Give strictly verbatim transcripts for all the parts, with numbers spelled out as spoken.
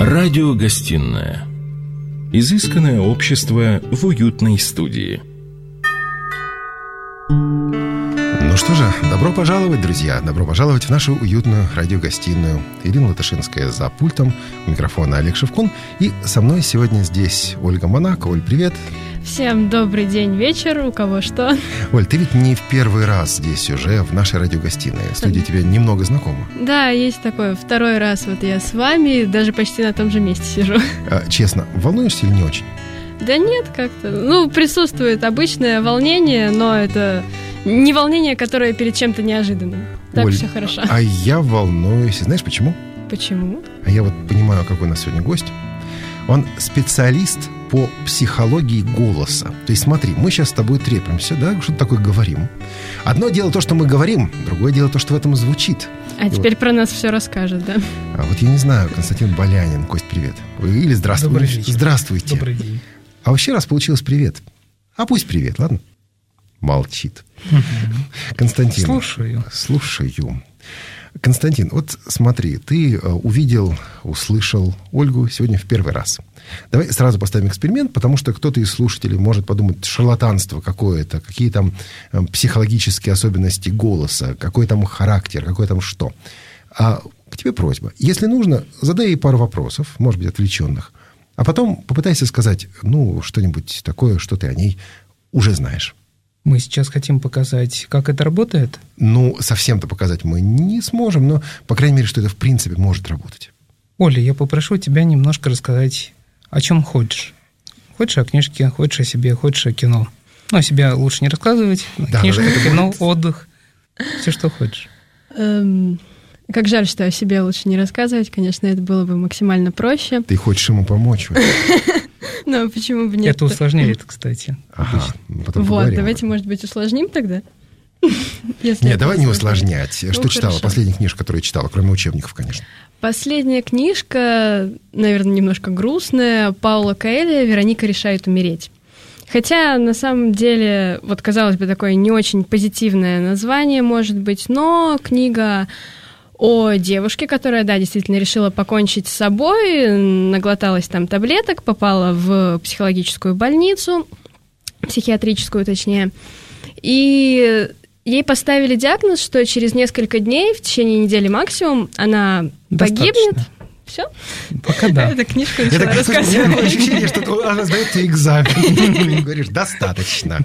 Радиогостинная. Изысканное общество в уютной студии. Ну что же, добро пожаловать, друзья. Добро пожаловать в нашу уютную радиогостиную. Ирина Латышинская за пультом, у микрофона Олег Шевкун. И со мной сегодня здесь Ольга Монако. Оль, привет. Всем добрый день, вечер, у кого что. Оль, ты ведь не в первый раз здесь уже, в нашей радиогостиной. Студия тебе немного знакома. Да, есть такое. Второй раз вот я с вами, даже почти на том же месте сижу. А, честно, волнуешься или не очень? Да нет, как-то. Ну, присутствует обычное волнение, но это не волнение, которое перед чем-то неожиданным. Так, Оль, все хорошо. А я волнуюсь. Знаешь почему? Почему? А я вот понимаю, какой у нас сегодня гость. Он специалист по психологии голоса. То есть смотри, мы сейчас с тобой трепимся, да, что-то такое говорим. Одно дело то, что мы говорим, другое дело то, что в этом звучит. А И теперь вот, про нас все расскажет, да? А вот я не знаю, Константин Болянин. Кость, привет. Или здравствуйте. Добрый вечер. Здравствуйте. Добрый день. А вообще раз получилось привет. А пусть привет, ладно? Молчит. Константин. Слушаю. Слушаю. Константин, вот смотри, ты увидел, услышал Ольгу сегодня в первый раз. Давай сразу поставим эксперимент, потому что кто-то из слушателей может подумать, шарлатанство какое-то, какие там психологические особенности голоса, какой там характер, какой там что. А к тебе просьба. Если нужно, задай ей пару вопросов, может быть, отвлеченных, а потом попытайся сказать, ну, что-нибудь такое, что ты о ней уже знаешь. Мы сейчас хотим показать, как это работает? Ну, совсем-то показать мы не сможем, но, по крайней мере, что это в принципе может работать. Оля, я попрошу тебя немножко рассказать, о чем хочешь. Хочешь о книжке, хочешь о себе, хочешь о кино. Ну, о себе лучше не рассказывать. Да, Книжка, да, кино, будет... отдых. Все, что хочешь. Эм, как жаль, что о себе лучше не рассказывать. Конечно, это было бы максимально проще. Ты хочешь ему помочь? Ну, почему бы нет? Это усложняет, кстати. Ага, потом Вот, поговорим. давайте, может быть, усложним тогда? Нет, давай не усложнять. Что Ну, читала? хорошо. Последняя книжка, которую читала, кроме учебников, конечно. Последняя книжка, наверное, немножко грустная, Паула Коэльо «Вероника решает умереть». Хотя, на самом деле, вот, казалось бы, такое не очень позитивное название, может быть, но книга о девушке, которая, да, действительно решила покончить с собой, наглоталась там таблеток, попала в психологическую больницу, психиатрическую, точнее, и ей поставили диагноз, что через несколько дней, в течение недели максимум, она Достаточно. погибнет. Все? Пока да. Эта книжка Это начала как рассказывать. у меня ощущение, что она сдает тебе экзамен. Говоришь, достаточно.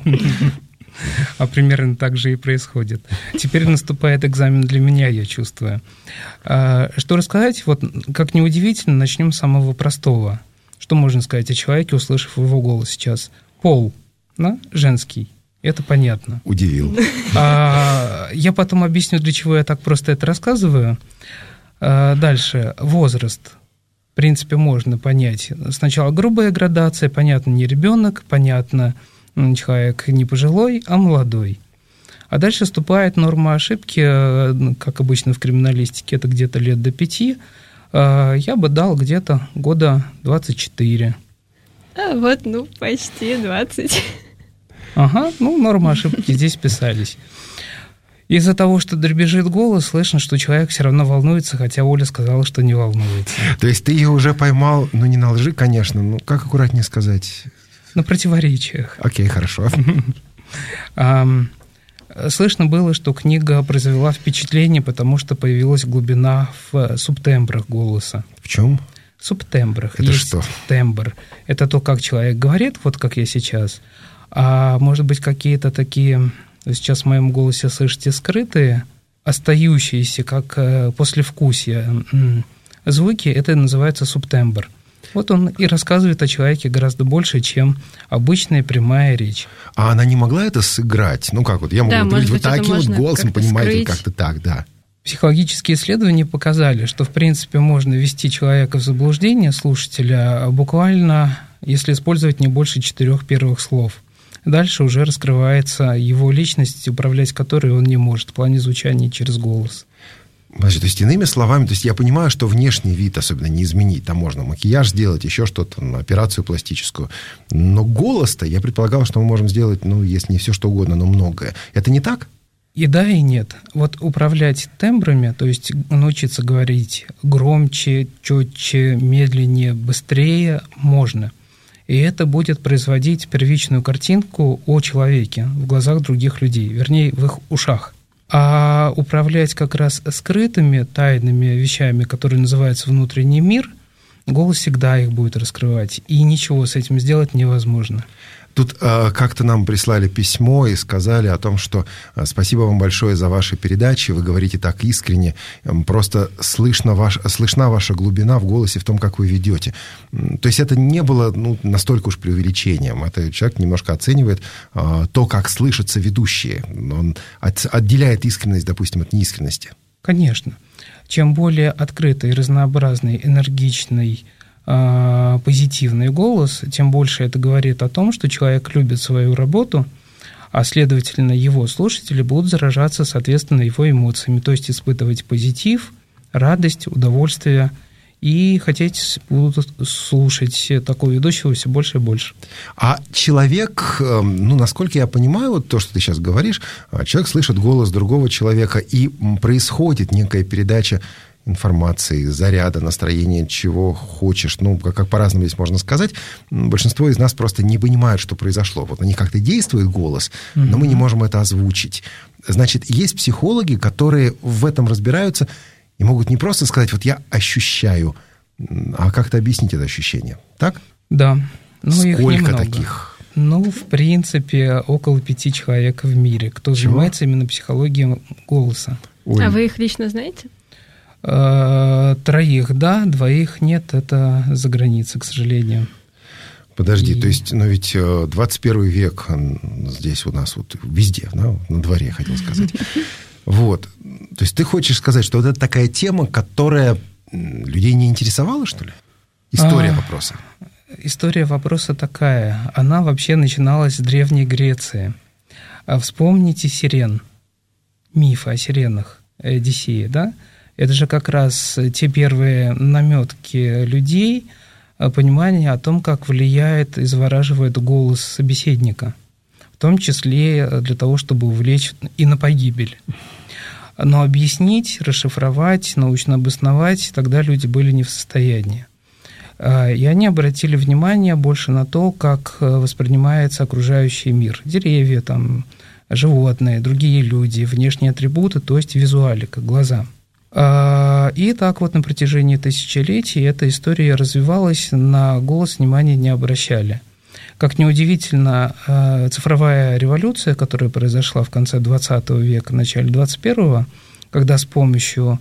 А примерно так же и происходит. Теперь наступает экзамен для меня, я чувствую. А, что рассказать? Вот, как ни удивительно, начнем с самого простого. Что можно сказать о человеке, услышав его голос сейчас? Пол, да? Женский. Это понятно. Удивил. А, я потом объясню, для чего я так просто это рассказываю. А, дальше. Возраст. В принципе, можно понять. Сначала грубая градация, понятно, не ребенок, понятно, человек не пожилой, а молодой. А дальше вступает норма ошибки, как обычно в криминалистике, это где-то лет до пяти. Я бы дал где-то года двадцать четыре. А вот, ну, почти двадцать. Ага, ну, нормы ошибки здесь писались. Из-за того, что дребезжит голос, слышно, что человек все равно волнуется, хотя Оля сказала, что не волнуется. То есть ты ее уже поймал, ну, не на лжи, конечно, ну, как аккуратнее сказать? На противоречиях. Окей, хорошо. Слышно было, что книга произвела впечатление, потому что появилась глубина в субтембрах голоса. В чем? Субтембрах. Это есть что? тембр. Это то, как человек говорит, вот как я сейчас. А может быть, какие-то такие, сейчас в моем голосе слышите, скрытые, остающиеся, как послевкусие звуки, это называется субтембр. Вот он и рассказывает о человеке гораздо больше, чем обычная прямая речь. А она не могла это сыграть? Ну как вот, я могу Да, говорить может вот быть, таким это вот можно голосом, как-то понимаете, скрыть. как-то так, да. Психологические исследования показали, что, в принципе, можно ввести человека в заблуждение, слушателя, буквально, если использовать не больше четырех первых слов. Дальше уже раскрывается его личность, управлять которой он не может в плане звучания через голос. Значит, то есть, иными словами, то есть я понимаю, что внешний вид особенно не изменить. Там можно макияж сделать, еще что-то, операцию пластическую. Но голос-то, я предполагал, что мы можем сделать, ну, если не все что угодно, но многое. Это не так? И да, и нет. Вот управлять тембрами, то есть научиться говорить громче, четче, медленнее, быстрее можно. И это будет производить первичную картинку о человеке в глазах других людей, вернее, в их ушах. А управлять как раз скрытыми, тайными вещами, которые называются внутренний мир, голос всегда их будет раскрывать, и ничего с этим сделать невозможно. Тут э, как-то нам прислали письмо и сказали о том, что э, спасибо вам большое за ваши передачи, вы говорите так искренне, э, просто слышно ваш, слышна ваша глубина в голосе, в том, как вы ведете. То есть это не было ну, настолько уж преувеличением. Это человек немножко оценивает э, то, как слышатся ведущие. Он от, отделяет искренность, допустим, от неискренности. Конечно. Чем более открытый, разнообразный, энергичный, позитивный голос, тем больше это говорит о том, что человек любит свою работу, а, следовательно, его слушатели будут заражаться, соответственно, его эмоциями, то есть испытывать позитив, радость, удовольствие, и хотеть будут слушать такого ведущего все больше и больше. А человек, ну, насколько я понимаю, вот то, что ты сейчас говоришь, человек слышит голос другого человека, и происходит некая передача информации, заряда, настроения, чего хочешь. Ну, как, как по-разному здесь можно сказать. Большинство из нас просто не понимают, что произошло. Вот на них как-то действует голос, mm-hmm. но мы не можем это озвучить. Значит, есть психологи, которые в этом разбираются и могут не просто сказать, вот я ощущаю, а как-то объяснить это ощущение. Так? Да. Ну, сколько таких? Ну, в принципе, около пяти человек в мире, кто Чего? занимается именно психологией голоса. Ой. А вы их лично знаете? Троих, да, двоих нет, это за границей, к сожалению. Подожди, и... то есть, ну ведь двадцать первый век здесь у нас вот везде, да, на дворе, хотел сказать. Вот, то есть ты хочешь сказать, что вот это такая тема, которая людей не интересовала, что ли? История вопроса. История вопроса такая, она вообще начиналась с Древней Греции. Вспомните сирен, миф о сиренах Одиссея, да? Это же как раз те первые наметки людей, понимание о том, как влияет и завораживает голос собеседника, в том числе для того, чтобы увлечь и на погибель. Но объяснить, расшифровать, научно обосновать тогда люди были не в состоянии. И они обратили внимание больше на то, как воспринимается окружающий мир. Деревья, там, животные, другие люди, внешние атрибуты, то есть визуалика, глаза. И так вот на протяжении тысячелетий эта история развивалась, на голос внимания не обращали. Как неудивительно, цифровая революция, которая произошла в конце двадцатого века, начале двадцать первого, когда с помощью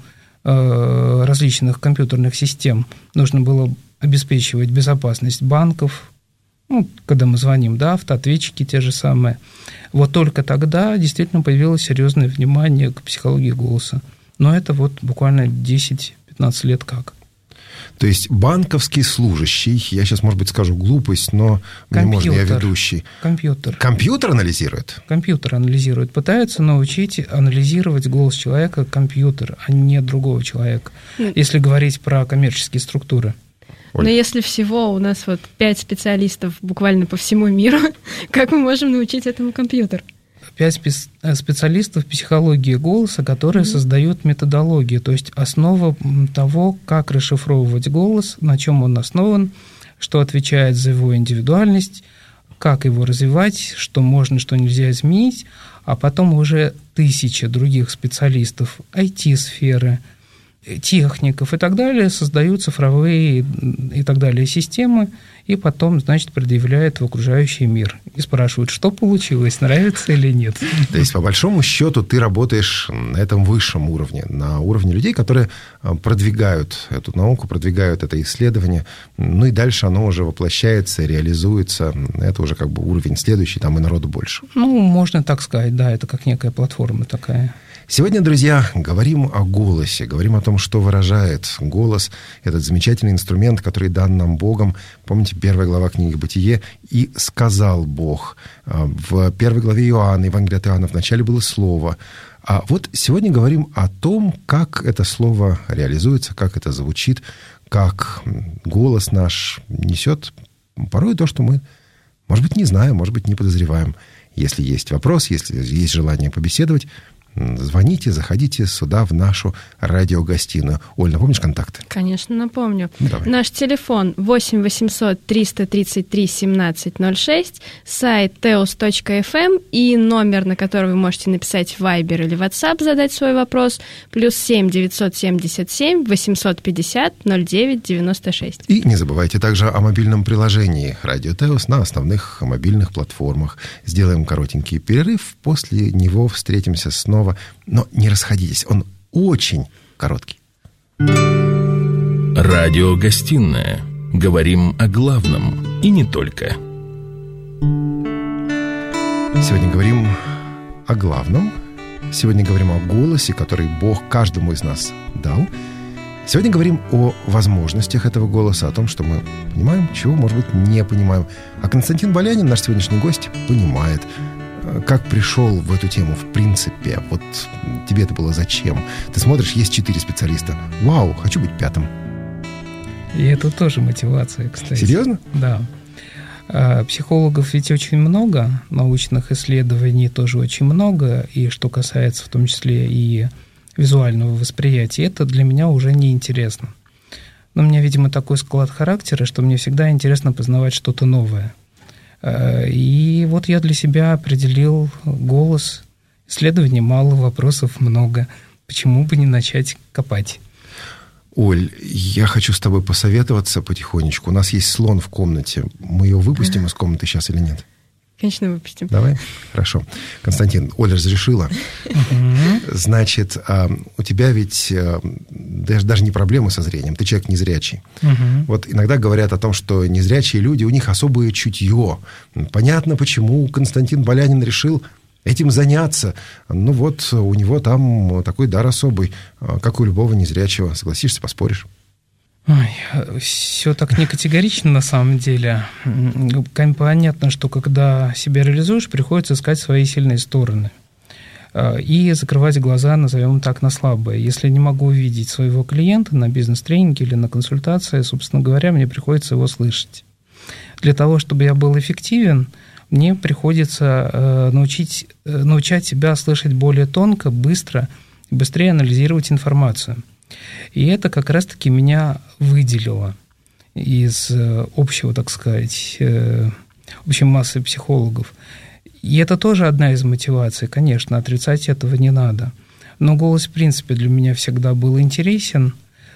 различных компьютерных систем нужно было обеспечивать безопасность банков, ну, когда мы звоним, да, автоответчики те же самые, вот только тогда действительно появилось серьезное внимание к психологии голоса. Но это вот буквально десять-пятнадцать лет как. То есть банковский служащий, я сейчас, может быть, скажу глупость, но мне можно, я ведущий. Компьютер. Компьютер анализирует? Компьютер анализирует. Пытаются научить анализировать голос человека компьютер, а не другого человека, mm. если говорить про коммерческие структуры. Оль. Но если всего у нас вот пять специалистов буквально по всему миру, как мы можем научить этому компьютер? Пять специалистов психологии голоса, которые mm-hmm. создают методологию, то есть основа того, как расшифровывать голос, на чем он основан, что отвечает за его индивидуальность, как его развивать, что можно, что нельзя изменить, а потом уже тысячи других специалистов ай ти-сферы, техников и так далее создают цифровые и так далее системы, и потом, значит, предъявляют в окружающий мир и спрашивают, что получилось, нравится или нет. То есть, по большому счету, ты работаешь на этом высшем уровне, на уровне людей, которые продвигают эту науку, продвигают это исследование, ну и дальше оно уже воплощается, реализуется, это уже как бы уровень следующий, там и народу больше. Ну, можно так сказать, да, это как некая платформа такая. Сегодня, друзья, говорим о голосе, говорим о том, что выражает голос, этот замечательный инструмент, который дан нам Богом. Помните, первая глава книги «Бытие» «И сказал Бог». В первой главе Иоанна, Евангелия от Иоанна, в начале было слово. А вот сегодня говорим о том, как это слово реализуется, как это звучит, как голос наш несет порой то, что мы, может быть, не знаем, может быть, не подозреваем. Если есть вопрос, если есть желание побеседовать, звоните, заходите сюда, в нашу радиогостиную. Оль, напомнишь контакты? Конечно, напомню. Давай. Наш телефон восемь восемьсот триста тридцать три семнадцать ноль шесть, сайт теос точка эф эм и номер, на который вы можете написать в Viber или WhatsApp, задать свой вопрос, плюс семь девятьсот семьдесят семь восемьсот пятьдесят ноль девять девяносто шесть. И не забывайте также о мобильном приложении «Радио Теос» на основных мобильных платформах. Сделаем коротенький перерыв, после него встретимся снова. Но не расходитесь, он очень короткий. Радиогостинная. Говорим о главном и не только. Сегодня говорим о главном. Сегодня говорим о голосе, который Бог каждому из нас дал. Сегодня говорим о возможностях этого голоса, о том, что мы понимаем, чего, может быть, не понимаем. А Константин Болянин, наш сегодняшний гость, понимает. Как пришел в эту тему, в принципе? Вот тебе это было зачем? Ты смотришь, есть четыре специалиста. Вау, хочу быть пятым. И это тоже мотивация, кстати. Серьезно? Да. Психологов ведь очень много, научных исследований тоже очень много, и что касается в том числе и визуального восприятия, это для меня уже неинтересно. Но у меня, видимо, такой склад характера, что мне всегда интересно познавать что-то новое. И вот я для себя определил голос. Исследований мало, вопросов много. Почему бы не начать копать? Оль, я хочу с тобой посоветоваться потихонечку. У нас есть слон в комнате. Мы ее выпустим из комнаты сейчас или нет? Конечно, выпустим. Давай? Хорошо. Константин, Оля разрешила. Значит, у тебя ведь даже не проблемы со зрением. Ты человек незрячий. Вот иногда говорят о том, что незрячие люди, у них особое чутье. Понятно, почему Константин Болянин решил этим заняться. Ну вот, у него там такой дар особый, как у любого незрячего. Согласишься, поспоришь? Ой, все так не категорично на самом деле. Понятно, что когда себя реализуешь, приходится искать свои сильные стороны и закрывать глаза, назовем так, на слабые. Если не могу увидеть своего клиента на бизнес-тренинге или на консультации, собственно говоря, мне приходится его слышать. Для того, чтобы я был эффективен, мне приходится научить, научать себя слышать более тонко, быстро и быстрее анализировать информацию. И это как раз-таки меня выделило из общего, так сказать, общей массы психологов. И это тоже одна из мотиваций, конечно, отрицать этого не надо. Но голос, в принципе, для меня всегда был интересен,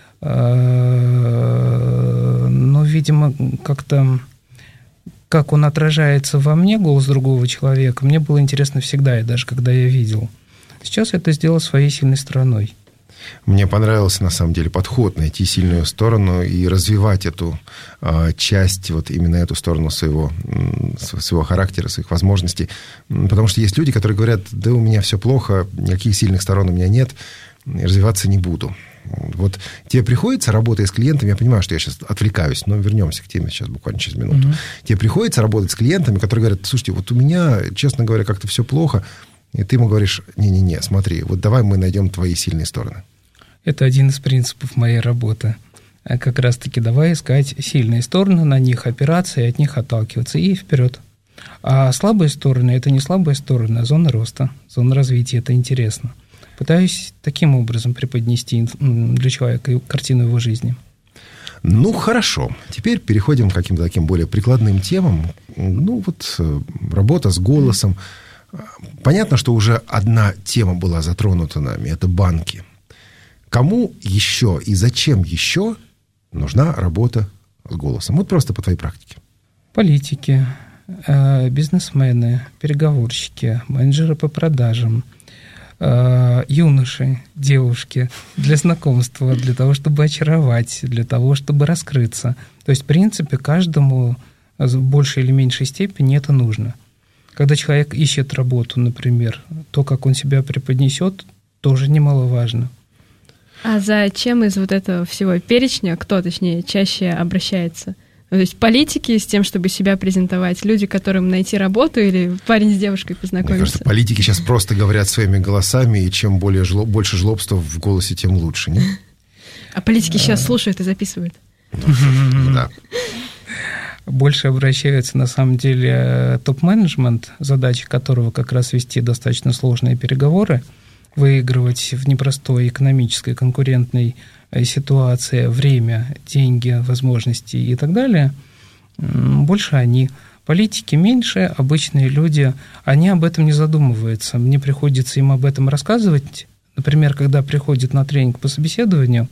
но, видимо, как-то, как он отражается во мне, голос другого человека, мне было интересно всегда, и даже когда я видел. Сейчас я это сделал своей сильной стороной. Мне понравился, на самом деле, подход найти сильную сторону и развивать эту э, часть, вот именно эту сторону своего, своего характера, своих возможностей. Потому что есть люди, которые говорят, да у меня все плохо, никаких сильных сторон у меня нет, развиваться не буду. Вот тебе приходится, работая с клиентами, я понимаю, что я сейчас отвлекаюсь, но вернемся к теме сейчас буквально через минуту. Mm-hmm. Тебе приходится работать с клиентами, которые говорят, слушайте, вот у меня, честно говоря, как-то все плохо, и ты ему говоришь, не-не-не, смотри, вот давай мы найдем твои сильные стороны. Это один из принципов моей работы. Как раз-таки давай искать сильные стороны, на них опираться и от них отталкиваться, и вперед. А слабые стороны – это не слабые стороны, а зона роста, зона развития. Это интересно. Пытаюсь таким образом преподнести для человека картину его жизни. Ну, хорошо. Теперь переходим к каким-то таким более прикладным темам. Ну, вот работа с голосом. Понятно, что уже одна тема была затронута нами – это банки. Кому еще и зачем еще нужна работа с голосом? Вот просто по твоей практике. Политики, бизнесмены, переговорщики, менеджеры по продажам, юноши, девушки для знакомства, для того, чтобы очаровать, для того, чтобы раскрыться. То есть, в принципе, каждому в большей или меньшей степени это нужно. Когда человек ищет работу, например, то, как он себя преподнесет, тоже немаловажно. А зачем из вот этого всего перечня, кто, точнее, чаще обращается? То есть политики с тем, чтобы себя презентовать, люди, которым найти работу, или парень с девушкой познакомиться? Мне кажется, политики сейчас просто говорят своими голосами, и чем более жлоб, больше жлобства в голосе, тем лучше, не? А политики сейчас слушают и записывают. Да. Больше обращаются, на самом деле, топ-менеджмент, задача которого как раз вести достаточно сложные переговоры, выигрывать в непростой экономической конкурентной ситуации время, деньги, возможности и так далее, больше они. Политики меньше, обычные люди, они об этом не задумываются. Мне приходится им об этом рассказывать. Например, когда приходит на тренинг по собеседованию,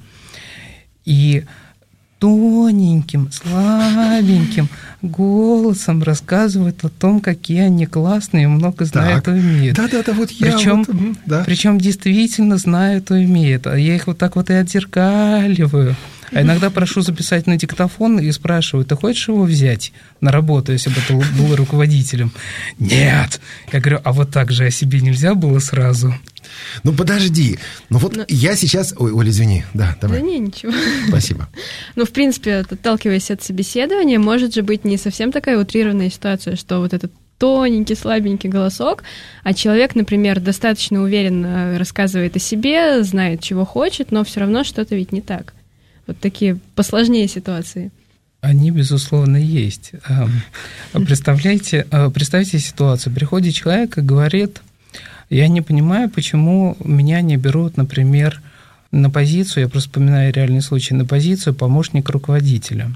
и тоненьким, слабеньким голосом рассказывают о том, какие они классные, много знают и умеют. Да-да-да, вот я причем, вот, да. причем действительно знают и умеют. А я их вот так вот и отзеркаливаю. А иногда прошу записать на диктофон и спрашиваю: ты хочешь его взять на работу, если бы ты был руководителем? Нет. Я говорю: а вот так же о себе нельзя было сразу? Ну, подожди. Ну, вот Но... я сейчас... Ой, Оля, извини. Да, давай. Да не, ничего. Спасибо. Ну, в принципе, отталкиваясь от собеседования, может же быть не совсем такая утрированная ситуация, что вот этот тоненький, слабенький голосок, а человек, например, достаточно уверенно рассказывает о себе, знает, чего хочет, но все равно что-то ведь не так. Вот такие посложнее ситуации. Они, безусловно, есть. Представляете, представьте ситуацию. Приходит человек и говорит: я не понимаю, почему меня не берут, например, на позицию, я просто вспоминаю реальный случай, на позицию помощника руководителя.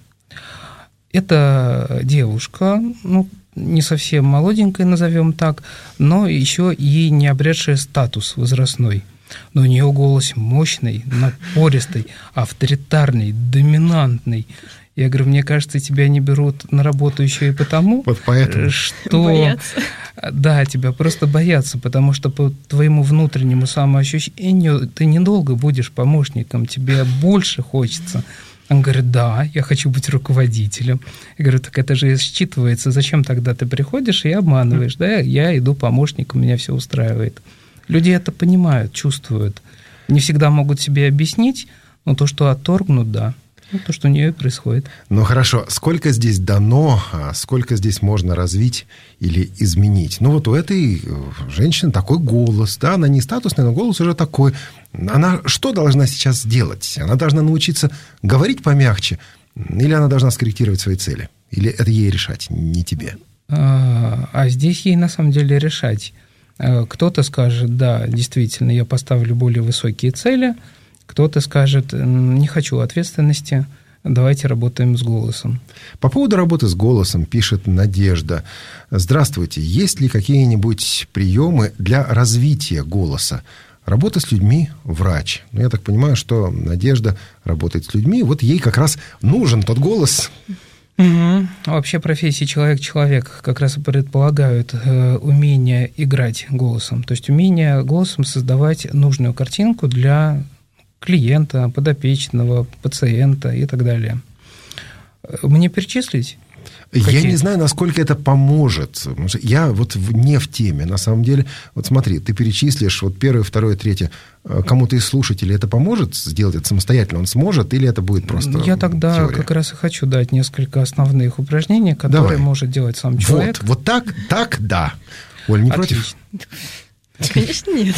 Это девушка, ну, не совсем молоденькая, назовем так, но еще и не обретшая статус возрастной. Но у нее голос мощный, напористый, авторитарный, доминантный. Я говорю: мне кажется, тебя не берут на работу еще и потому, вот поэтому. что... Боятся. Да, тебя просто боятся, потому что по твоему внутреннему самоощущению ты недолго будешь помощником, тебе больше хочется. Он говорит: да, я хочу быть руководителем. Я говорю: так это же считывается, зачем тогда ты приходишь и обманываешь? Да, я иду помощником, меня все устраивает. Люди это понимают, чувствуют. Не всегда могут себе объяснить, но то, что отторгнут, да. Ну, то, что у нее происходит. Ну, хорошо. Сколько здесь дано, а сколько здесь можно развить или изменить? Ну, вот у этой женщины такой голос, да, она не статусная, но голос уже такой. Она что должна сейчас делать? Она должна научиться говорить помягче, или она должна скорректировать свои цели? Или это ей решать, не тебе? А, а здесь ей на самом деле решать. Кто-то скажет: да, действительно, я поставлю более высокие цели. Кто-то скажет: не хочу ответственности, давайте работаем с голосом. По поводу работы с голосом пишет Надежда: здравствуйте, есть ли какие-нибудь приемы для развития голоса? Работа с людьми – врач. Ну, я так понимаю, что Надежда работает с людьми, вот ей как раз нужен тот голос. Угу. Вообще профессии человек-человек как раз и предполагают э, умение играть голосом, то есть умение голосом создавать нужную картинку для клиента, подопечного, пациента и так далее. Мне перечислить? Я Какие? не знаю, насколько это поможет. Я вот не в теме. На самом деле, вот смотри, ты перечислишь вот первое, второе, третье. Кому-то из слушателей это поможет сделать это самостоятельно? Он сможет? Или это будет просто Я тогда теория? Как раз и хочу дать несколько основных упражнений, которые Давай. может делать сам человек. Вот, вот так, так, да. Оль, не Отлично. против? Конечно, нет.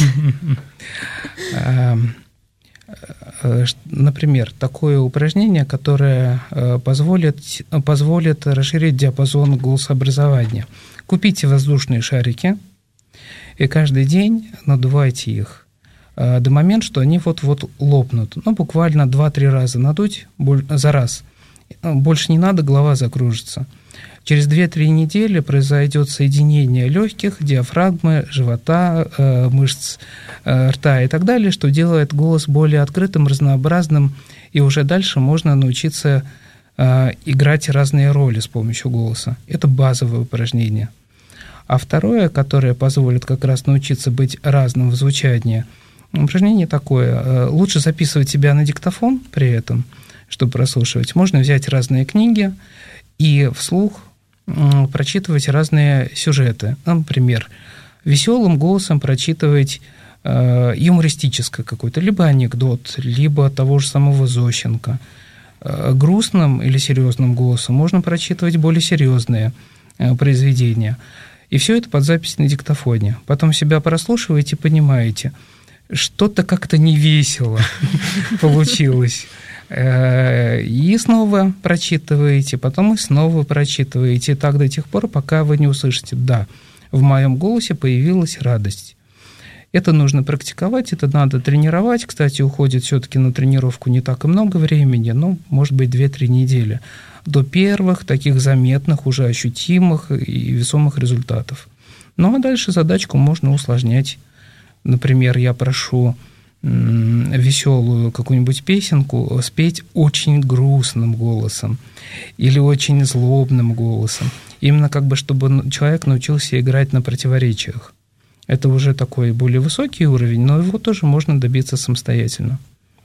Например, такое упражнение, которое позволит, позволит расширить диапазон голосообразования. Купите воздушные шарики и каждый день надувайте их до момента, что они вот-вот лопнут. Ну, буквально два-три раза надуть за раз. Больше не надо, голова закружится. Через две-три недели произойдет соединение легких, диафрагмы, живота, мышц рта и так далее, что делает голос более открытым, разнообразным, и уже дальше можно научиться играть разные роли с помощью голоса. Это базовое упражнение. А второе, которое позволит как раз научиться быть разным в звучании, упражнение такое. Лучше записывать себя на диктофон при этом, чтобы прослушивать. Можно взять разные книги и вслух прочитывать разные сюжеты. Например, веселым голосом прочитывать э, юмористическое какое-то, либо анекдот, либо того же самого Зощенко. Э, грустным или серьезным голосом можно прочитывать более серьезные э, произведения. И все это под запись на диктофоне. Потом себя прослушиваете и понимаете, что-то как-то не весело получилось. И снова прочитываете, потом и снова прочитываете, и так до тех пор, пока вы не услышите: да, в моем голосе появилась радость. Это нужно практиковать, это надо тренировать. Кстати, уходит все-таки на тренировку не так и много времени, но, может быть, две-три недели до первых таких заметных, уже ощутимых и весомых результатов. Ну, а дальше задачку можно усложнять. Например, я прошу веселую какую-нибудь песенку спеть очень грустным голосом или очень злобным голосом. Именно как бы, чтобы человек научился играть на противоречиях. Это уже такой более высокий уровень, но его тоже можно добиться самостоятельно.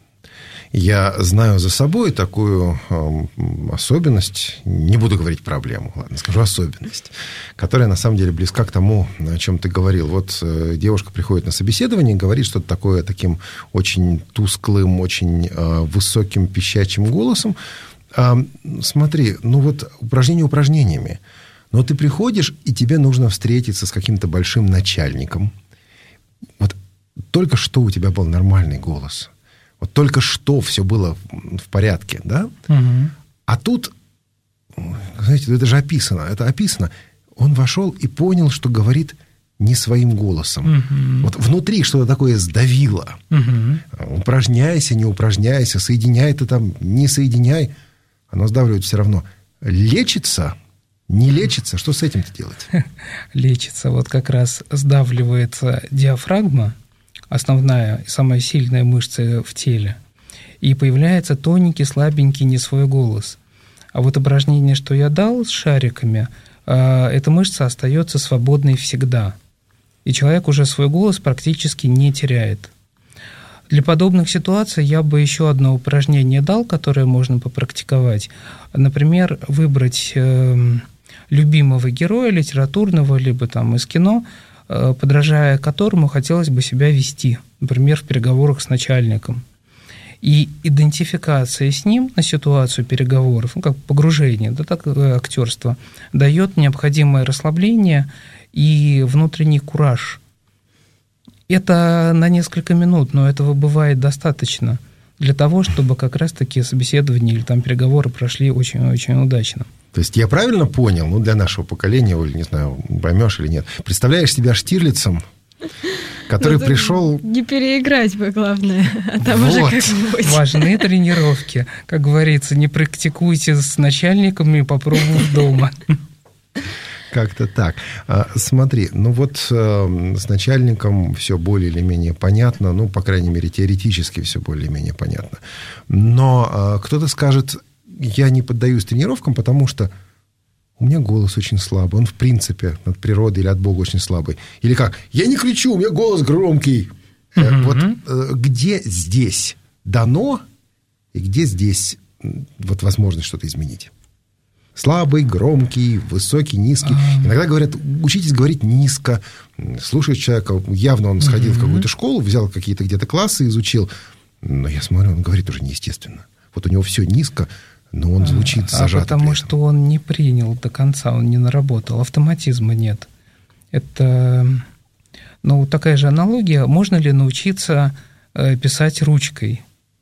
Я знаю за собой такую э, особенность, не буду говорить проблему, ладно, скажу особенность, которая на самом деле близка к тому, о чем ты говорил. Вот э, девушка приходит на собеседование и говорит что-то такое таким очень тусклым, очень э, высоким пищачьим голосом. Э, смотри, ну вот упражнение упражнениями, но ты приходишь, и тебе нужно встретиться с каким-то большим начальником. Вот только что у тебя был нормальный голос. Вот только что все было в порядке, да? Угу. А тут, знаете, это же описано, это описано. Он вошел и понял, что говорит не своим голосом. Угу. Вот внутри что-то такое сдавило. Угу. Упражняйся, не упражняйся, соединяй ты там, не соединяй. Оно сдавливает все равно. Лечится, не лечится, что с этим-то делать? Лечится. Вот как раз сдавливается диафрагма, основная и самая сильная мышца в теле, и появляется тоненький, слабенький, не свой голос. А вот упражнение, что я дал с шариками, эта мышца остается свободной всегда, и человек уже свой голос практически не теряет. Для подобных ситуаций я бы еще одно упражнение дал, которое можно попрактиковать. Например, выбрать любимого героя литературного, либо там из кино, подражая которому хотелось бы себя вести, например, в переговорах с начальником. И идентификация с ним на ситуацию переговоров, ну, как погружение, да, так, актерство, дает необходимое расслабление и внутренний кураж. Это на несколько минут, но этого бывает достаточно для того, чтобы как раз-таки собеседование или там переговоры прошли очень-очень удачно. То есть я правильно понял, ну, для нашего поколения, Оль, не знаю, поймешь или нет, представляешь себя Штирлицем, который ну, пришел... Не переиграть бы, главное, а там вот. Уже как-нибудь. Важны тренировки. Как говорится, не практикуйте с начальниками, попробуй дома. Как-то так. Смотри, ну вот с начальником все более или менее понятно, ну, по крайней мере, теоретически все более или менее понятно. Но кто-то скажет... Я не поддаюсь тренировкам, потому что у меня голос очень слабый. Он, в принципе, от природы или от Бога очень слабый. Или как? Я не кричу, у меня голос громкий. Mm-hmm. Вот где здесь дано и где здесь вот возможность что-то изменить? Слабый, громкий, высокий, низкий. Mm-hmm. Иногда говорят, учитесь говорить низко. Слушаешь человека, явно он сходил mm-hmm. в какую-то школу, взял какие-то где-то классы, изучил. Но я смотрю, он говорит уже неестественно. Вот у него все низко, но он звучит зажато. А потому что он не принял до конца, он не наработал, автоматизма нет. Это, ну, такая же аналогия. Можно ли научиться писать ручкой?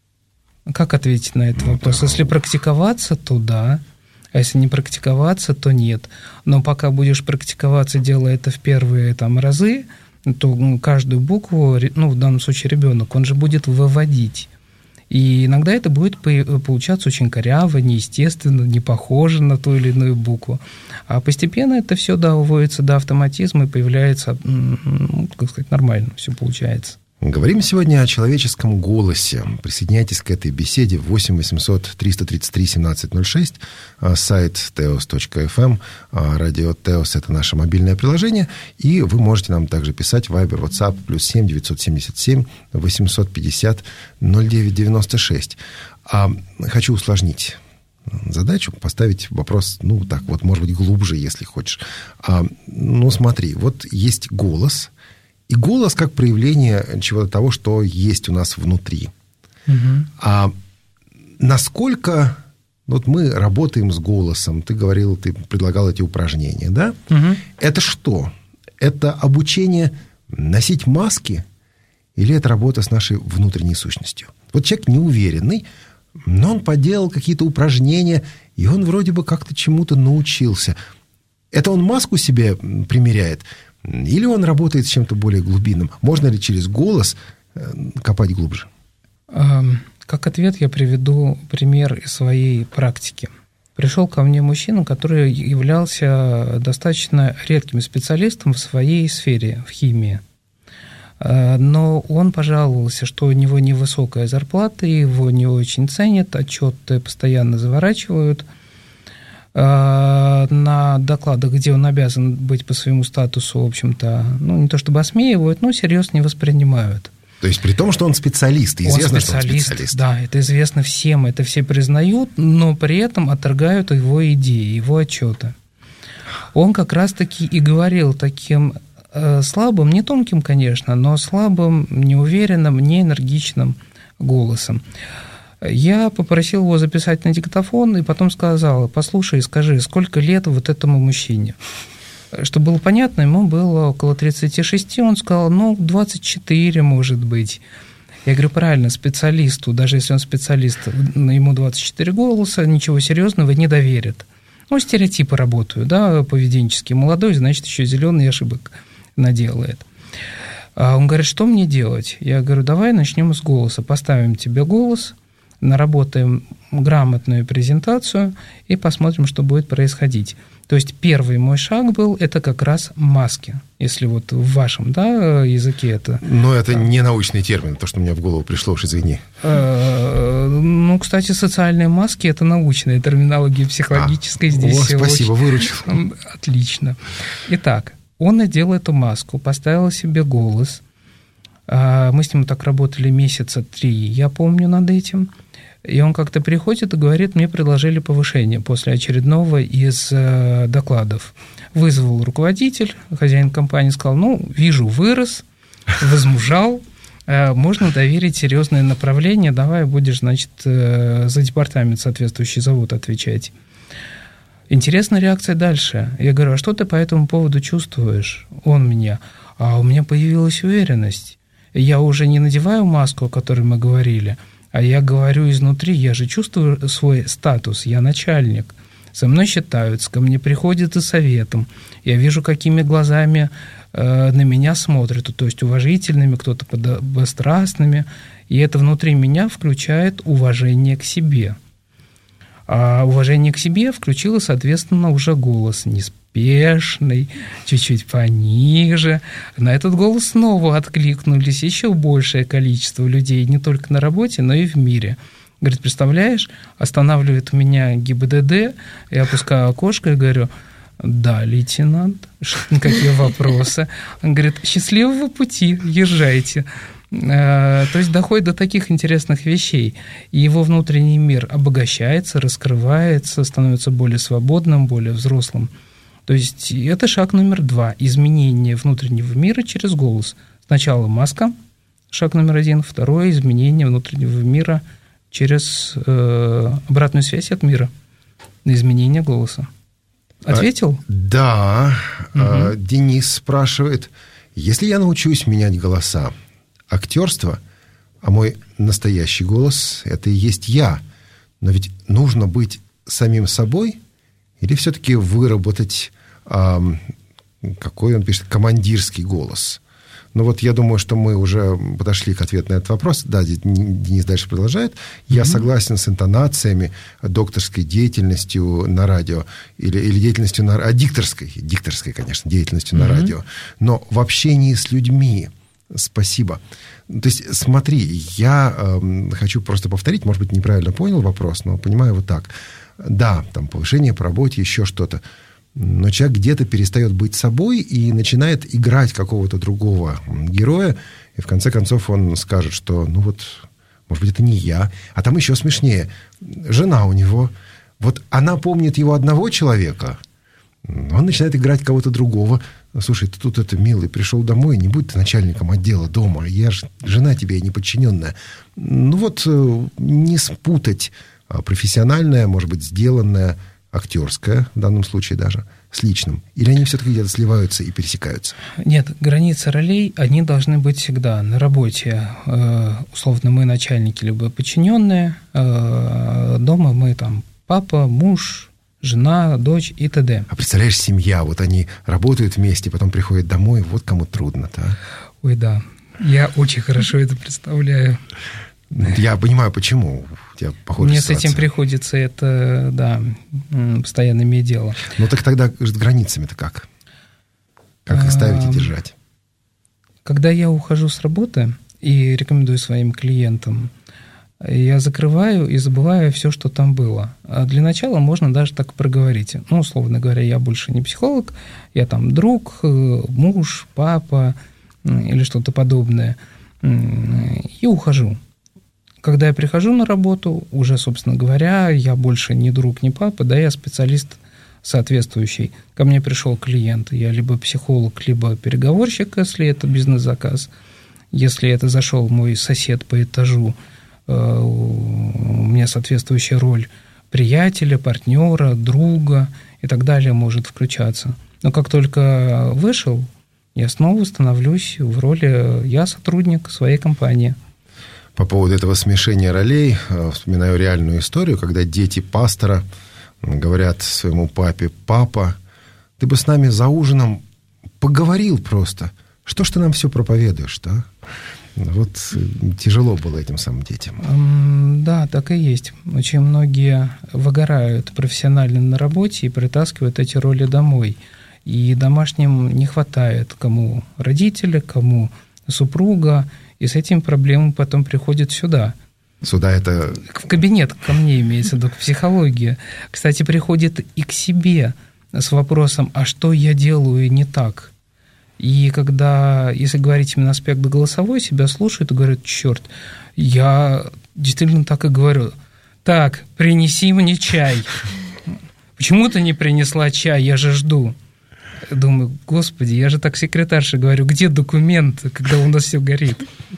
Как ответить на этот ну, вопрос? Да. Если практиковаться, то да, а если не практиковаться, то нет. Но пока будешь практиковаться, делая это в первые там разы, то каждую букву, ну, в данном случае ребенок, он же будет выводить. И иногда это будет получаться очень коряво, неестественно, не похоже на ту или иную букву. А постепенно это все, да, уводится до автоматизма и появляется, ну, как сказать, нормально все получается. Говорим сегодня о человеческом голосе. Присоединяйтесь к этой беседе в восемь восемьсот триста тридцать три семнадцать ноль шесть, сайт теос точка эф эм, радио Теос – это наше мобильное приложение, и вы можете нам также писать в Viber, WhatsApp, плюс семь девятьсот семьдесят семь восемьсот пятьдесят ноль девять девяносто шесть. А хочу усложнить задачу, поставить вопрос, ну, так вот, может быть, глубже, если хочешь. А, ну, смотри, вот есть голос – и голос как проявление чего-то того, что есть у нас внутри. Угу. А насколько... Вот мы работаем с голосом. Ты говорил, ты предлагал эти упражнения, да? Угу. Это что? Это обучение носить маски? Или это работа с нашей внутренней сущностью? Вот человек неуверенный, но он поделал какие-то упражнения, и он вроде бы как-то чему-то научился. Это он маску себе примеряет? Или он работает с чем-то более глубинным? Можно ли через голос копать глубже? Как ответ я приведу пример из своей практики. Пришел ко мне мужчина, который являлся достаточно редким специалистом в своей сфере, в химии. Но он пожаловался, что у него невысокая зарплата, его не очень ценят, отчеты постоянно заворачивают. На докладах, где он обязан быть по своему статусу, в общем-то, ну, не то чтобы осмеивают, но серьезно не воспринимают. То есть при том, что он специалист, и известно, он специалист, что он специалист. Да, это известно всем, это все признают, но при этом отторгают его идеи, его отчеты. Он как раз-таки и говорил таким э, слабым, не тонким, конечно, но слабым, неуверенным, неэнергичным голосом. Я попросил его записать на диктофон, и потом сказал: послушай, скажи, сколько лет вот этому мужчине? Чтобы было понятно, ему было около тридцати шести, он сказал, ну, двадцать четыре, может быть. Я говорю, правильно, специалисту, даже если он специалист, ему двадцать четыре голоса, ничего серьезного не доверят. Ну, стереотипы работают, да, поведенческие. Молодой, значит, еще зеленый ошибок наделает. А он говорит, что мне делать? Я говорю, давай начнем с голоса, поставим тебе голос, наработаем грамотную презентацию и посмотрим, что будет происходить. То есть первый мой шаг был, это как раз маски, если вот в вашем, да, языке это... Но это не научный термин, то, что мне в голову пришло, уж извини. Ну, кстати, социальные маски – это научная терминология, психологическая а, здесь. О, спасибо, очень... выручил. Отлично. Итак, он надел эту маску, поставил себе голос. Мы с ним так работали месяца три, я помню, над этим. И он как-то приходит и говорит, мне предложили повышение после очередного из э, докладов. Вызвал руководитель, хозяин компании, сказал, ну, вижу, вырос, возмужал, э, можно доверить серьезное направление, давай будешь, значит, э, за департамент соответствующий завод отвечать. Интересная реакция дальше. Я говорю, а что ты по этому поводу чувствуешь? Он мне, а у меня появилась уверенность. Я уже не надеваю маску, о которой мы говорили, а я говорю изнутри, я же чувствую свой статус, я начальник, со мной считаются, ко мне приходят за советом, я вижу, какими глазами э, на меня смотрят, то есть уважительными, кто-то подобострастными, и это внутри меня включает уважение к себе. А уважение к себе включило, соответственно, уже голос неспешный, чуть-чуть пониже. На этот голос снова откликнулись еще большее количество людей, не только на работе, но и в мире. Говорит, представляешь, останавливает у меня ГИБДД, я опускаю окошко и говорю, да, лейтенант, какие вопросы? Он говорит, счастливого пути, езжайте. То есть доходит до таких интересных вещей. И его внутренний мир обогащается, раскрывается, становится более свободным, более взрослым. То есть это шаг номер два. Изменение внутреннего мира через голос. Сначала маска, шаг номер один. Второе – изменение внутреннего мира через э, обратную связь от мира. Изменение голоса. Ответил? А, да. Угу. А, Денис спрашивает, если я научусь менять голоса, актерство, а мой настоящий голос – это и есть я. Но ведь нужно быть самим собой или все-таки выработать, эм, какой он пишет, командирский голос? Ну вот я думаю, что мы уже подошли к ответу на этот вопрос. Да, Денис дальше продолжает. Я mm-hmm. согласен с интонациями, докторской деятельностью на радио или, или деятельностью на... А дикторской, дикторской, конечно, деятельностью mm-hmm. на радио. Но в общении с людьми. Спасибо. То есть, смотри, я э, хочу просто повторить, может быть, неправильно понял вопрос, но понимаю вот так. Да, там повышение по работе, еще что-то. Но человек где-то перестает быть собой и начинает играть какого-то другого героя, и в конце концов он скажет, что, ну вот, может быть, это не я. А там еще смешнее. Жена у него, вот она помнит его одного человека, он начинает играть кого-то другого. Слушай, ты тут это, милый, пришел домой, не будь ты начальником отдела дома, я же жена тебе не подчиненная. Ну вот, не спутать профессиональное, может быть, сделанное, актерское, в данном случае даже, с личным. Или они все-таки где-то сливаются и пересекаются? Нет, границы ролей, они должны быть всегда. На работе, условно, мы начальники, либо подчиненные, дома мы там папа, муж, жена, дочь и т.д. А представляешь, семья, вот они работают вместе, потом приходят домой, вот кому трудно-то. А? Ой, да, я очень хорошо это представляю. Я понимаю, почему. У тебя похожая Мне ситуация. с этим приходится это, да, постоянно иметь дело. Ну так тогда с границами-то как? Как их ставить и держать? Когда я ухожу с работы и рекомендую своим клиентам, я закрываю и забываю все, что там было. А для начала можно даже так проговорить. Ну, условно говоря, я больше не психолог, я там друг, муж, папа или что-то подобное. И ухожу. Когда я прихожу на работу, уже, собственно говоря, я больше не друг, не папа, да, я специалист соответствующий. Ко мне пришел клиент, я либо психолог, либо переговорщик, если это бизнес-заказ. Если это зашел мой сосед по этажу, у меня соответствующая роль приятеля, партнера, друга и так далее может включаться. Но как только вышел, я снова становлюсь в роли «я сотрудник своей компании». По поводу этого смешения ролей вспоминаю реальную историю, когда дети пастора говорят своему папе: «Папа, ты бы с нами за ужином поговорил просто. Что ж ты нам все проповедуешь-то?» Вот тяжело было этим самым детям. Да, так и есть. Очень многие выгорают профессионально на работе и притаскивают эти роли домой. И домашним не хватает кому родителя, кому супруга, и с этим проблемы потом приходят сюда. Сюда это... В кабинет ко мне имеется в виду, к психологии. Кстати, приходит и к себе с вопросом: а что я делаю не так? И когда, если говорить именно аспект голосовой, себя слушают и говорят: черт, я действительно так и говорю. Так, принеси мне чай. Почему ты не принесла чай? Я же жду. Думаю: господи, я же так секретарше говорю, где документы, когда у нас все горит?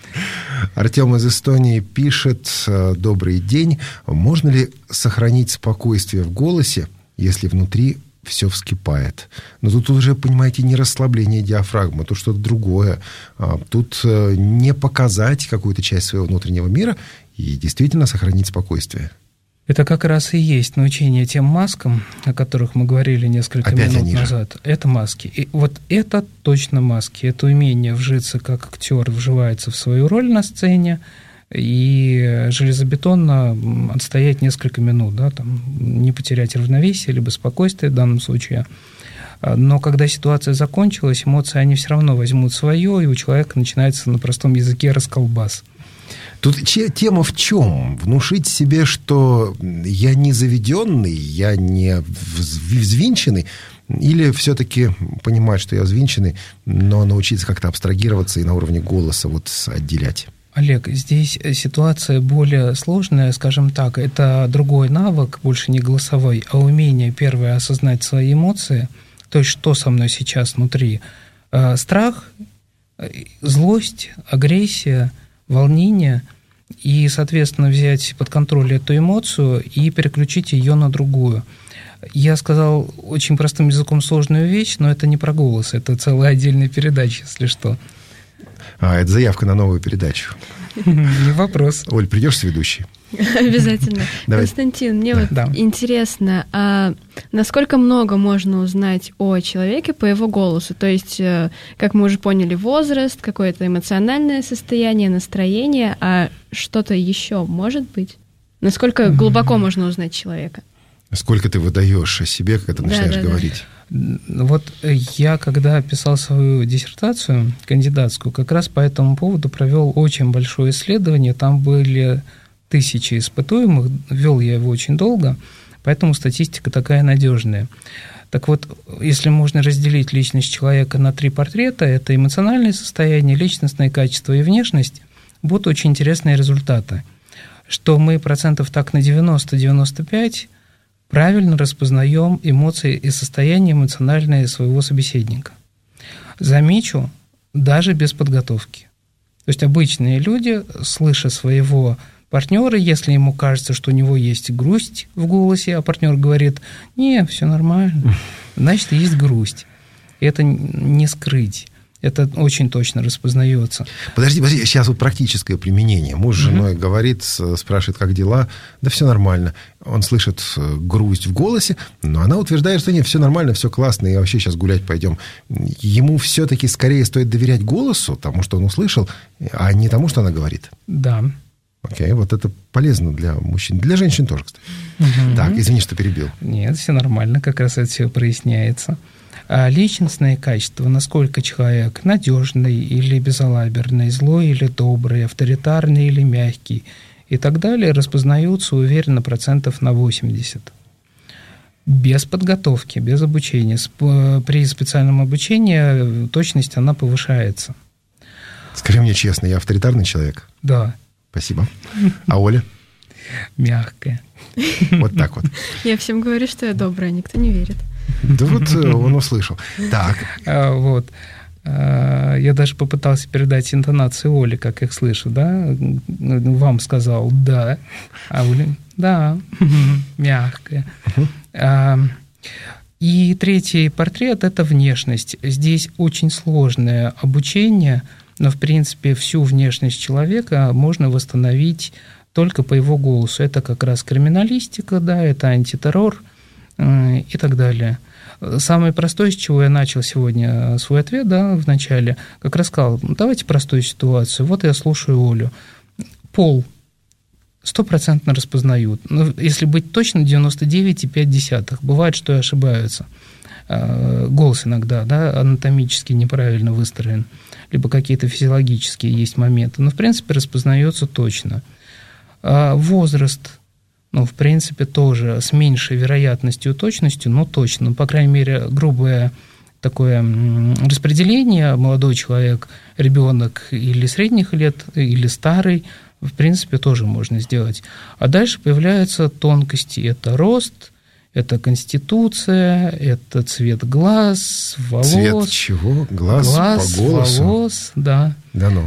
Артем из Эстонии пишет: добрый день. Можно ли сохранить спокойствие в голосе, если внутри все вскипает? Но тут уже, понимаете, не расслабление диафрагмы, тут что-то другое. Тут не показать какую-то часть своего внутреннего мира и действительно сохранить спокойствие. Это как раз и есть научение тем маскам, о которых мы говорили несколько Опять минут назад. Это маски. И вот это точно маски. Это умение вжиться, как актер вживается в свою роль на сцене и железобетонно отстоять несколько минут, да, там, не потерять равновесие, либо спокойствие в данном случае. Но когда ситуация закончилась, эмоции, они все равно возьмут свое, и у человека начинается на простом языке расколбас. Тут тема в чем? Внушить себе, что я не заведенный, я не взвинченный, или все-таки понимать, что я взвинченный, но научиться как-то абстрагироваться и на уровне голоса вот отделять? Олег, здесь ситуация более сложная, скажем так, это другой навык, больше не голосовой, а умение, первое, осознать свои эмоции, то есть что со мной сейчас внутри. Страх, злость, агрессия, волнение, и, соответственно, взять под контроль эту эмоцию и переключить ее на другую. Я сказал очень простым языком сложную вещь, но это не про голос, это целая отдельная передача, если что. А, это заявка на новую передачу. Не вопрос. Оль, придешь с ведущей? Обязательно. Давай. Константин, мне вот Да. интересно, а насколько много можно узнать о человеке по его голосу? То есть, э, как мы уже поняли, возраст, какое-то эмоциональное состояние, настроение, а что-то еще может быть? Насколько глубоко можно узнать человека? Сколько ты выдаешь о себе, когда Да, начинаешь да, да. говорить? Вот я, когда писал свою диссертацию кандидатскую, как раз по этому поводу провел очень большое исследование. Там были тысячи испытуемых, вел я его очень долго, поэтому статистика такая надежная. Так вот, если можно разделить личность человека на три портрета, это эмоциональное состояние, личностные качества и внешность, будут очень интересные результаты. Что мы процентов так на девяносто-девяносто пять правильно распознаем эмоции и состояние эмоциональное своего собеседника. Замечу, даже без подготовки. То есть обычные люди, слыша своего партнера, если ему кажется, что у него есть грусть в голосе, а партнер говорит: не, все нормально, значит, есть грусть. Это не скрыть. Это очень точно распознается. Подожди, подожди, сейчас вот практическое применение. Муж с женой mm-hmm. говорит, спрашивает, как дела. Да все нормально. Он слышит грусть в голосе, но она утверждает, что нет, все нормально, все классно, и вообще сейчас гулять пойдем. Ему все-таки скорее стоит доверять голосу, тому, что он услышал, а не тому, что она говорит. Да. Окей, вот это полезно для мужчин. Для женщин тоже, кстати. Mm-hmm. Так, извини, что перебил. Нет, все нормально, как раз это все проясняется. А личностные качества, насколько человек надежный или безалаберный, злой или добрый, авторитарный или мягкий и так далее, распознаются уверенно процентов на восемьдесят. Без подготовки, без обучения. При специальном обучении точность, она повышается. Скажи мне честно, я авторитарный человек? Да. Спасибо. А Оля? Мягкая. Вот так вот. Я всем говорю, что я добрая, никто не верит. Да вот он услышал. Так. А, вот. А, я даже попытался передать интонации Оли, как их слышу, да? Вам сказал «да», а Оля «да», мягкая. А, и третий портрет – это внешность. Здесь очень сложное обучение, но, в принципе, всю внешность человека можно восстановить только по его голосу. Это как раз криминалистика, да, это антитеррор и так далее. Самое простое, с чего я начал сегодня свой ответ, да, в начале, как раз сказал, давайте простую ситуацию. Вот я слушаю Олю. Пол стопроцентно распознают. Но, если быть точно, девяносто девять и пять десятых. Бывает, что и ошибаются. Голос иногда, да, анатомически неправильно выстроен, либо какие-то физиологические есть моменты. Но, в принципе, распознается точно. Возраст, ну, в принципе, тоже с меньшей вероятностью и точностью, но точно. Ну, по крайней мере, грубое такое распределение, молодой человек, ребенок или средних лет, или старый, в принципе, тоже можно сделать. А дальше появляются тонкости. Это рост, это конституция, это цвет глаз, волос. Цвет чего? Глаз, глаз по голосу? Волос, да. Да ну.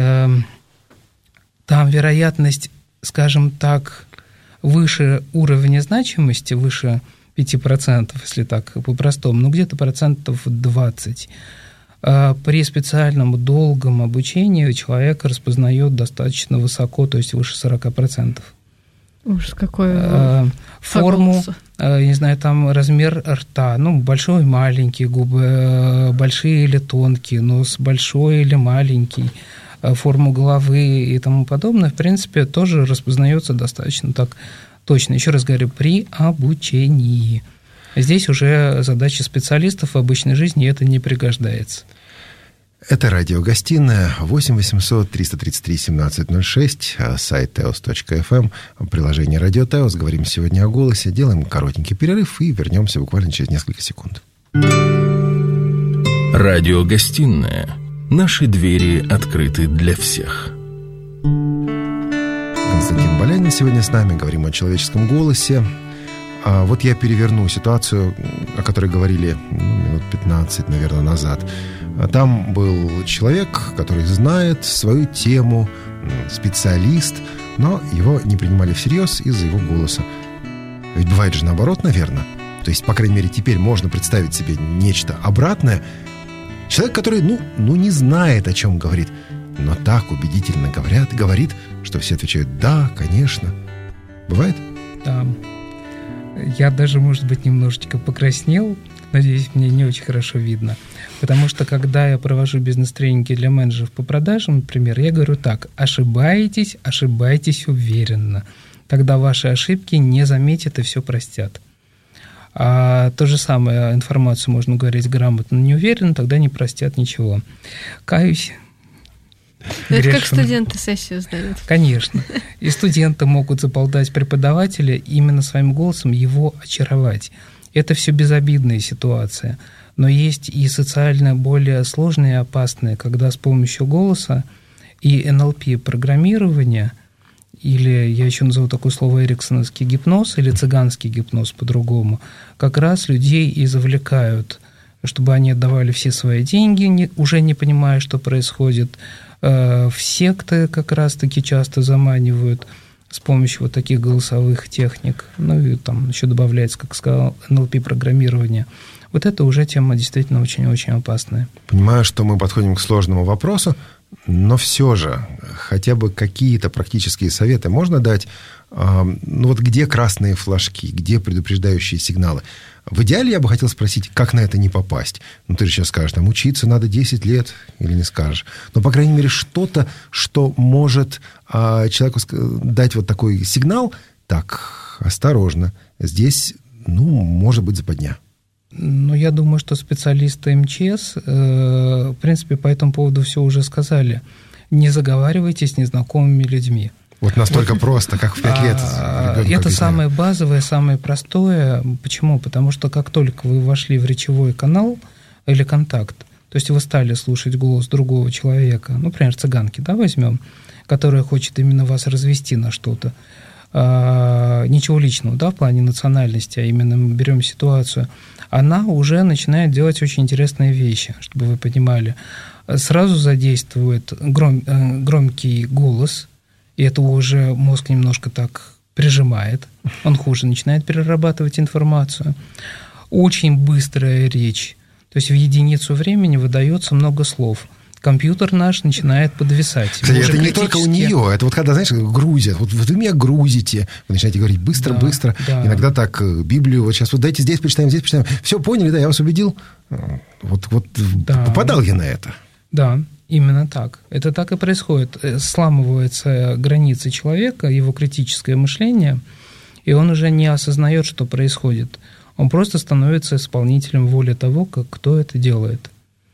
Там вероятность, скажем так, выше уровня значимости, выше пяти процентов, если так по-простому, ну где-то процентов двадцать. При специальном долгом обучении человек распознает достаточно высоко, то есть выше сорок процентов. Ужас, какой форму, не знаю, там размер рта, ну, большой, маленький, губы большие или тонкие, нос большой или маленький, форму головы и тому подобное, в принципе, тоже распознается достаточно так точно. Еще раз говорю, при обучении. Здесь уже задача специалистов в обычной жизни, это не пригождается. Это радиогостиная восемь восемьсот триста тридцать три семнадцать ноль шесть, сайт теос точка эф эм, приложение «Радио Теос». Говорим сегодня о голосе, делаем коротенький перерыв и вернемся буквально через несколько секунд. Радиогостиная. Наши двери открыты для всех. Константин Болянин сегодня с нами. Говорим о человеческом голосе. А вот я переверну ситуацию, о которой говорили ну, минут пятнадцать, наверное, назад. Там был человек, который знает свою тему, специалист, но его не принимали всерьез из-за его голоса. Ведь бывает же наоборот, наверное. То есть, по крайней мере, теперь можно представить себе нечто обратное. Человек, который, ну, ну не знает, о чем говорит, но так убедительно говорят, говорит, что все отвечают «да, конечно». Бывает? Да. Я даже, может быть, немножечко покраснел. Надеюсь, мне не очень хорошо видно. Потому что, когда я провожу бизнес-тренинги для менеджеров по продажам, например, я говорю так: ошибаетесь, ошибайтесь уверенно. Тогда ваши ошибки не заметят и все простят. А то же самое, информацию можно говорить грамотно, не уверенно, тогда не простят ничего. Каюсь. Это грешен. Как студенты сессию сдают. Конечно. И студенты могут заболтать преподавателя, именно своим голосом его очаровать. Это все безобидная ситуация. Но есть и социально более сложные и опасные, когда с помощью голоса и эн эл пи-программирования, или я еще назову такое слово эриксоновский гипноз, или цыганский гипноз по-другому, как раз людей и завлекают, чтобы они отдавали все свои деньги, не, уже не понимая, что происходит. В секты как раз-таки часто заманивают с помощью вот таких голосовых техник. Ну и там еще добавляется, как сказал, эн эл пи-программирование. Вот это уже тема действительно очень-очень опасная. Понимаю, что мы подходим к сложному вопросу, но все же хотя бы какие-то практические советы можно дать? Ну вот где красные флажки, где предупреждающие сигналы? В идеале я бы хотел спросить, как на это не попасть? Ну, ты же сейчас скажешь, там, учиться надо десять лет, или не скажешь. Но, по крайней мере, что-то, что может а, человеку дать вот такой сигнал, так, осторожно, здесь, ну, может быть, западня. Ну, я думаю, что специалисты эм че эс, э, в принципе, по этому поводу все уже сказали. Не заговаривайтесь с незнакомыми людьми. Вот настолько вот, просто, как в пять лет. А, это самое базовое, самое простое. Почему? Потому что как только вы вошли в речевой канал или контакт, то есть вы стали слушать голос другого человека, ну, например, цыганки, да, возьмем, которая хочет именно вас развести на что-то, а, ничего личного, да, в плане национальности, а именно мы берем ситуацию, она уже начинает делать очень интересные вещи, чтобы вы понимали. Сразу задействует гром, громкий голос, и это уже мозг немножко так прижимает, он хуже начинает перерабатывать информацию. Очень быстрая речь, то есть в единицу времени выдается много слов. Компьютер наш начинает подвисать. Кстати, это не только у нее, это вот когда, знаешь, грузят, вот вы меня грузите, вы начинаете говорить быстро-быстро, да, да. Иногда так Библию, вот сейчас вот дайте здесь почитаем, здесь почитаем. Все поняли, да, я вас убедил? Вот, вот да. Попадал я на это. Да. Именно так. Это так и происходит. Сламываются границы человека, его критическое мышление, и он уже не осознает, что происходит. Он просто становится исполнителем воли того, как, кто это делает.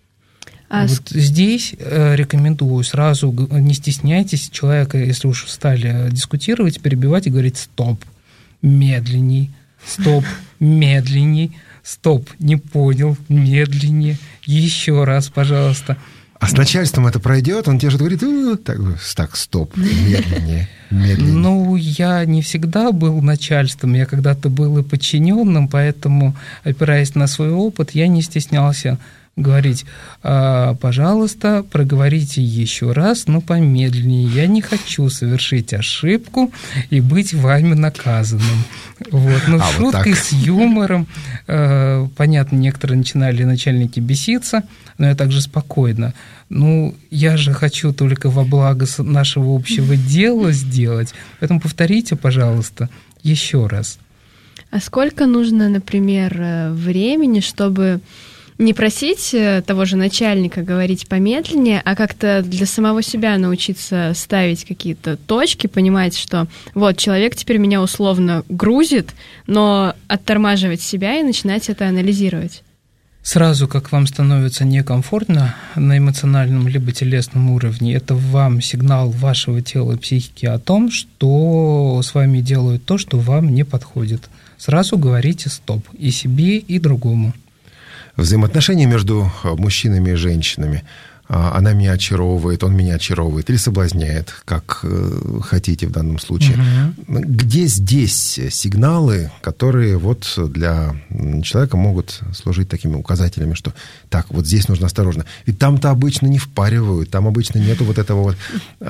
А вот с... здесь рекомендую сразу, не стесняйтесь человека, если уж стали дискутировать, перебивать и говорить «стоп», медленней, «стоп», медленней, «стоп», не понял, медленнее, еще раз, пожалуйста. А с начальством это пройдет, он тебе же говорит, так, так, стоп, медленнее, медленнее. Ну, я не всегда был начальством, я когда-то был и подчиненным, поэтому, опираясь на свой опыт, я не стеснялся говорить, пожалуйста, проговорите еще раз, но помедленнее. Я не хочу совершить ошибку и быть вами наказанным. Вот. Но а шуткой, вот с юмором. Понятно, некоторые начинали начальники беситься, но я также спокойно. Ну, я же хочу только во благо нашего общего дела сделать. Поэтому повторите, пожалуйста, еще раз. А сколько нужно, например, времени, чтобы не просить того же начальника говорить помедленнее, а как-то для самого себя научиться ставить какие-то точки, понимать, что вот человек теперь меня условно грузит, но оттормаживать себя и начинать это анализировать? Сразу, как вам становится некомфортно на эмоциональном либо телесном уровне, это вам сигнал вашего тела и психики о том, что с вами делают то, что вам не подходит. Сразу говорите «стоп» и себе, и другому. Взаимоотношения между мужчинами и женщинами, она меня очаровывает, он меня очаровывает или соблазняет, как хотите в данном случае. Угу. Где здесь сигналы, которые вот для человека могут служить такими указателями, что так, вот здесь нужно осторожно. Ведь там-то обычно не впаривают, там обычно нету вот этого вот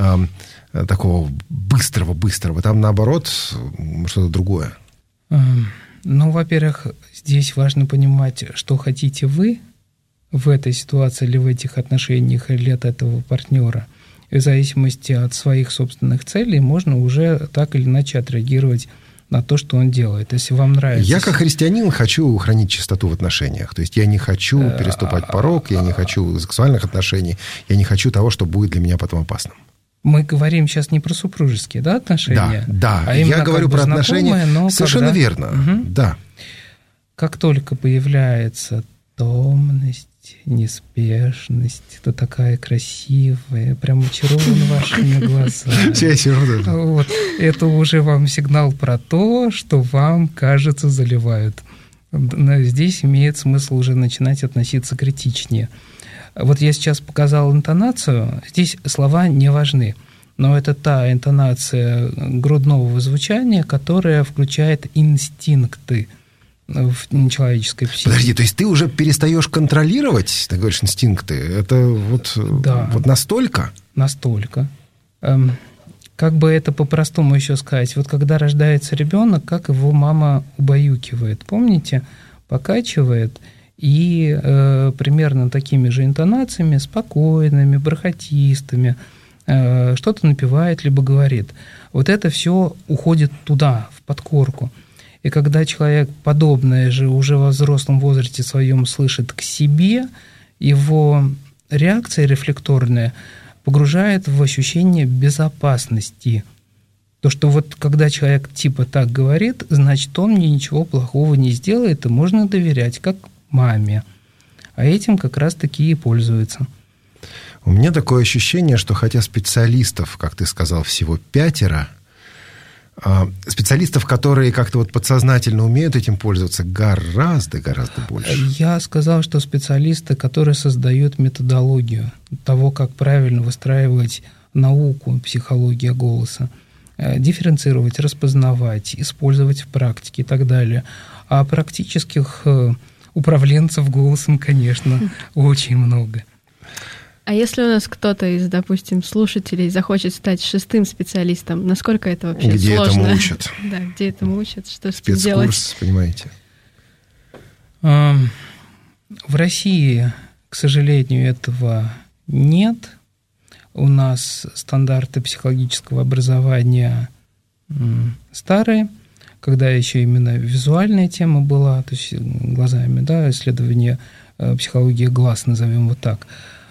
э, такого быстрого-быстрого, там наоборот что-то другое. Ну, во-первых, здесь важно понимать, что хотите вы в этой ситуации или в этих отношениях, или от этого партнера. И в зависимости от своих собственных целей можно уже так или иначе отреагировать на то, что он делает. Если вам нравится... Я как христианин хочу хранить чистоту в отношениях. То есть я не хочу переступать порог, я не хочу сексуальных отношений, я не хочу того, что будет для меня потом опасным. Мы говорим сейчас не про супружеские, да, отношения? Да, да. А я говорю про отношения. Совершенно когда... верно, угу. Да. Как только появляется томность, неспешность, то такая красивая, прям очарована вашими глазами. Вот. Это уже вам сигнал про то, что вам, кажется, заливают. Здесь имеет смысл уже начинать относиться критичнее. Вот я сейчас показал интонацию, здесь слова не важны, но это та интонация грудного звучания, которая включает инстинкты в человеческой психике. Подожди, то есть ты уже перестаешь контролировать, ты говоришь, инстинкты? Это вот, да, вот настолько? Настолько. Эм, как бы это по-простому еще сказать? Вот когда рождается ребенок, как его мама убаюкивает, помните? Покачивает, и э, примерно такими же интонациями, спокойными, бархатистыми, э, что-то напевает либо говорит. Вот это все уходит туда, в подкорку. И когда человек подобное же уже во взрослом возрасте своем слышит к себе, его реакция рефлекторная погружает в ощущение безопасности. То, что вот когда человек типа так говорит, значит, он мне ничего плохого не сделает, и можно доверять, как маме. А этим как раз-таки и пользуются. У меня такое ощущение, что хотя специалистов, как ты сказал, всего пятеро, специалистов, которые как-то вот подсознательно умеют этим пользоваться, гораздо-гораздо больше. Я сказал, что специалисты, которые создают методологию того, как правильно выстраивать науку, психология голоса, дифференцировать, распознавать, использовать в практике и так далее. А практических управленцев голосом, конечно, очень много. А если у нас кто-то из, допустим, слушателей захочет стать шестым специалистом, насколько это вообще где сложно? Где этому учат? Да, где этому учат, что с этим делать? Спецкурс, понимаете? В России, к сожалению, этого нет. У нас стандарты психологического образования старые, когда еще именно визуальная тема была, то есть глазами, да, исследование психологии глаз, назовем вот так.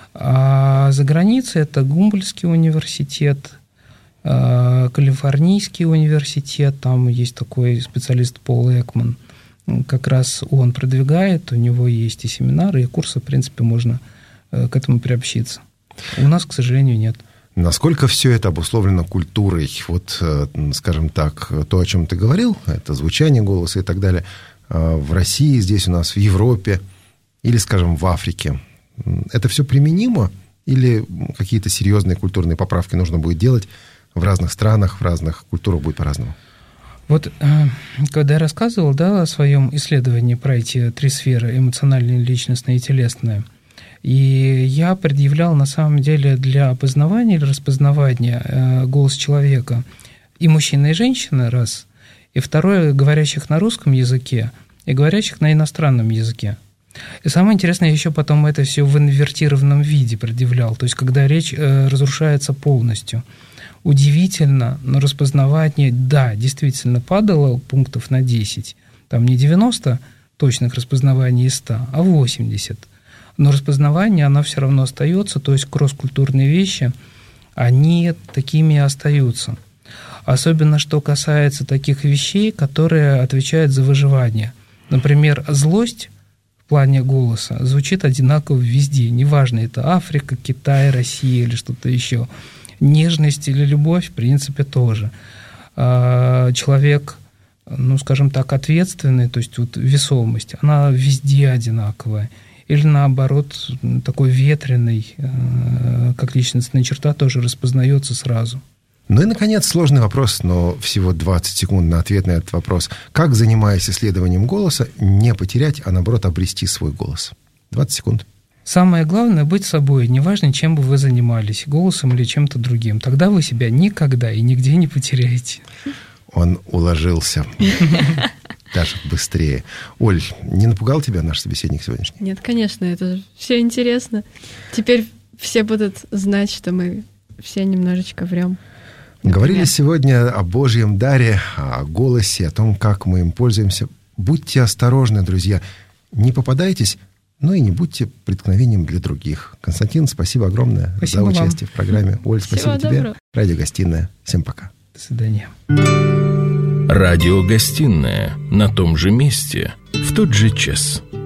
А за границей это Гумбольдтский университет, Калифорнийский университет, там есть такой специалист Пол Экман, как раз он продвигает, у него есть и семинары, и курсы, в принципе, можно к этому приобщиться. У нас, к сожалению, нет. Насколько все это обусловлено культурой? Вот, скажем так, то, о чем ты говорил, это звучание голоса и так далее, в России, здесь у нас, в Европе или, скажем, в Африке, это все применимо или какие-то серьезные культурные поправки нужно будет делать в разных странах, в разных культурах будет по-разному? Вот когда я рассказывал, да, о своем исследовании про эти три сферы, эмоциональная, личностная и телесная, и я предъявлял на самом деле для опознавания или распознавания голос человека и мужчины, и женщины, раз, и второе, говорящих на русском языке и говорящих на иностранном языке. И самое интересное, я еще потом это все в инвертированном виде предъявлял, то есть когда речь разрушается полностью. Удивительно, но распознавание, да, действительно падало пунктов на десять, там не девяносто точных распознаваний из ста, а восемьдесят. Но распознавание, оно все равно остается, то есть кросс-культурные вещи, они такими и остаются. Особенно, что касается таких вещей, которые отвечают за выживание. Например, злость в плане голоса звучит одинаково везде, неважно, это Африка, Китай, Россия или что-то еще. Нежность или любовь, в принципе, тоже. Человек, ну, скажем так, ответственный, то есть вот весомость, она везде одинаковая. Или наоборот, такой ветреный, как личностная черта, тоже распознается сразу. Ну и, наконец, сложный вопрос, но всего двадцать секунд на ответ на этот вопрос. Как, занимаясь исследованием голоса, не потерять, а наоборот обрести свой голос? двадцать секунд. Самое главное – быть собой, неважно, чем бы вы занимались, голосом или чем-то другим. Тогда вы себя никогда и нигде не потеряете. Он уложился. Даже быстрее. Оль, не напугал тебя наш собеседник сегодняшний? Нет, конечно, это все интересно. Теперь все будут знать, что мы все немножечко врем. Говорили сегодня о Божьем даре, о голосе, о том, как мы им пользуемся. Будьте осторожны, друзья. Не попадайтесь, но и не будьте преткновением для других. Константин, спасибо огромное спасибо за участие вам в программе. Оль, спасибо Всего тебе. Доброго. Радиогостинная. Всем пока. До свидания. Радиогостинная на том же месте, в тот же час.